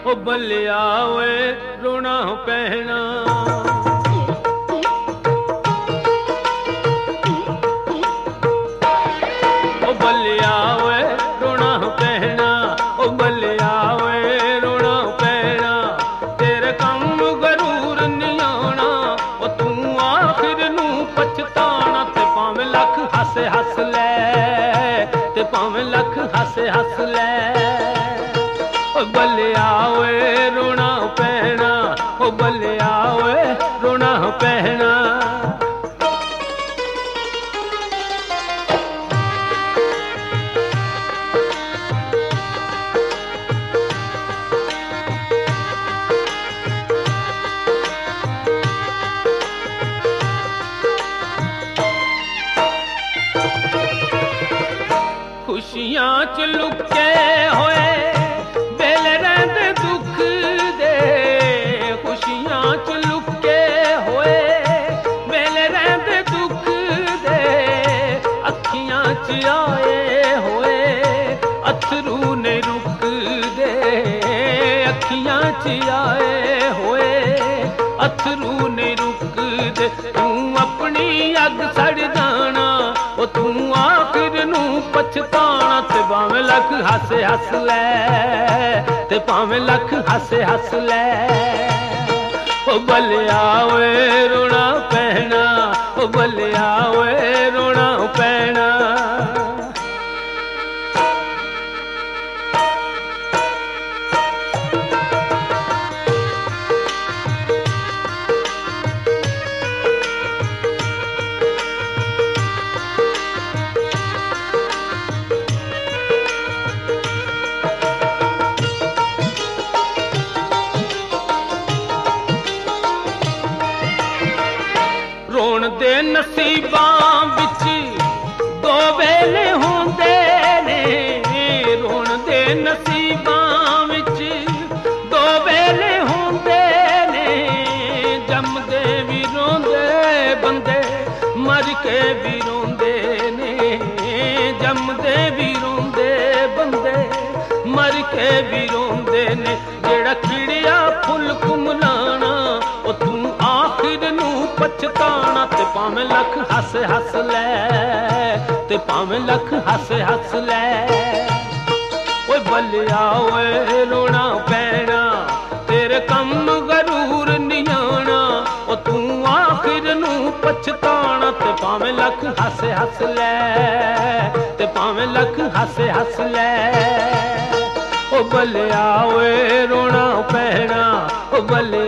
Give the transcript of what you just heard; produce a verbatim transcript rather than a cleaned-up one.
ओ बलिया वे रोना पैना। ओ बलिया वे रोना पैना, ओ बलिया वे रोना पैना। तेरे कम गरूर नहीं आना, ओ तू आखिर नू पछताना। ते भावें लख हस हस लै, ते भावें लख हस हस लै। ओ बलिया वे रोना पैना, ओ बलिया वे रोना पैना। खुशियां च लुके होए बेल रहंदे दुख दे। खुशियां च लुके होए बेल रहंदे दुख दे। अखियां च आए होए अथरू ने रुक दे। अखियां च आए होए अथरू ने रुक दे। तू अपनी अग सड़ जाना, ओ तू आखिर नू पछताना। ते भावें लख हस हस लै, ते भावें लख हस हस लै। ओ बलिया वे रोना पैना, ओ बलिया वे रोना पैना। रोण दे नसीबां विच दो वेले होंदे ने। रोण दे नसीबां विच दो वेले होंदे ने। जमदे भी रोंदे बंदे, मर के भी रोंदे ने। जमदे भी रोंदे बंदे, मर के भी रोंदे ने। जेड़ा खिड़िया फुल कुमलाना, ओ तू आखिर नू पछताना। ते भावें लख हस हस लै, ते भावें लख हस हस लै। ओए बलिया वे रोना पैना, तेरे कम गरूर नहीं आना। ओ तू आखिर नू पछताना। ते भावें लख हस हस लै, ते भावें लख हस हस लै। ओ बलिया वे रोना पैना, ओ बलिया